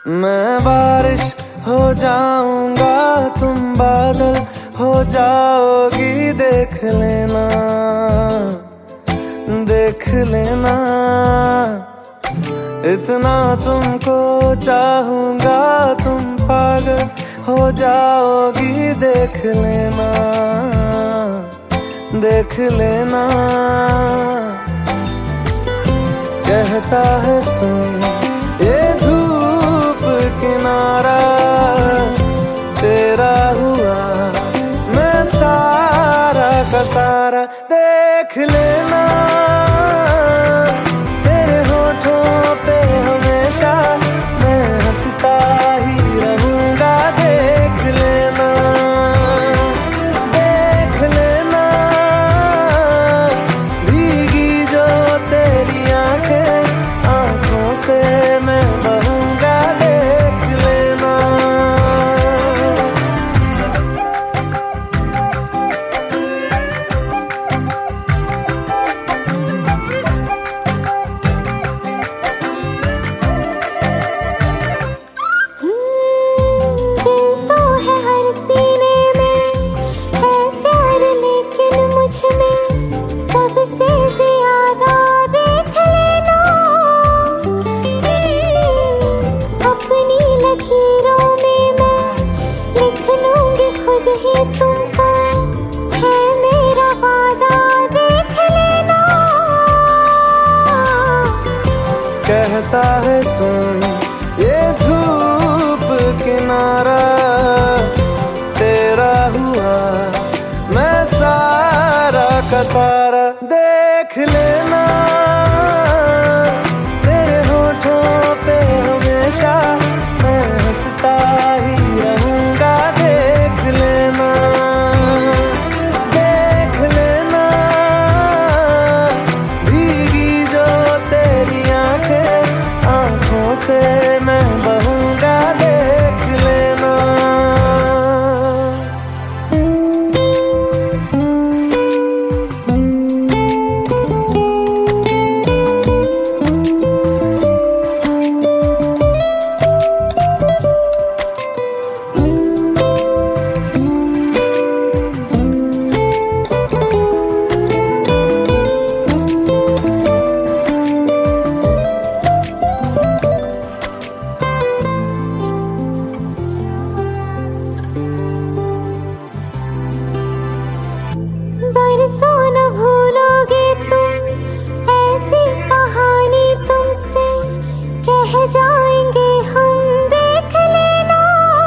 मैं बारिश हो जाऊंगा, तुम बादल हो जाओगी। देख लेना, देख लेना, इतना तुमको चाहूंगा, तुम पागल हो जाओगी। देख लेना, देख लेना, कहता है सुन ये धूप किनारा, तेरा हुआ मैं सारा का सारा। देख लेना, तेरे होठों पे हमेशा मैं हंसता ही रहूंगा। देख लेना, देख लेना, भीगी जो तेरी आंखें, आंखों से मैं बहूंगा। देख लेना, तो है हर सीने में है प्यार, लेकिन मुझ में सबसे ज्यादा देख लेना। अपनी लकीरों में मैं लिख लूंगी खुद ही तुमको, है मेरा वादा। देख लेना, कहता है सुन ये धूप किनारा, तेरा हुआ मैं सारा का सारा। देख लेना, तेरे होठों पे हमेशा मैं हंसता ही रहूंगा। देख लेना, देख लेना, भीगी जो तेरी आंखें, आंखों से मैं बहूंगा। देख लेना, बरसों न भूलोगे तुम, ऐसी कहानी तुमसे कह जाएंगे हम। देख लेना,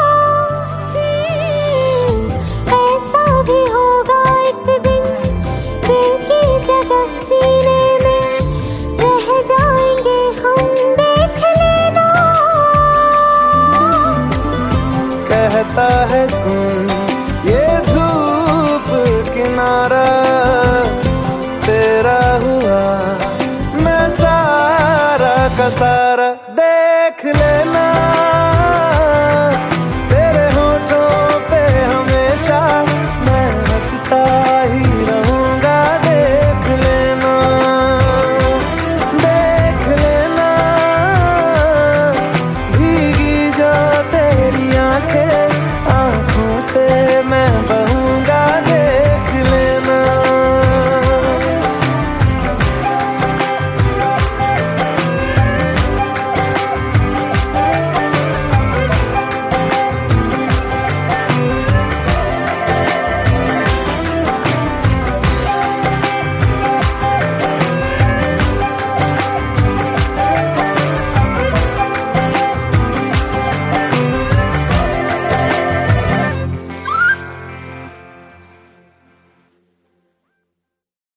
ऐसा भी होगा एक दिन, दिल की जगह सीने में रह जाएंगे हम। देख लेना, कहता है सुन ये धूप किनारा, तेरा हुआ मैं सारा का सारा।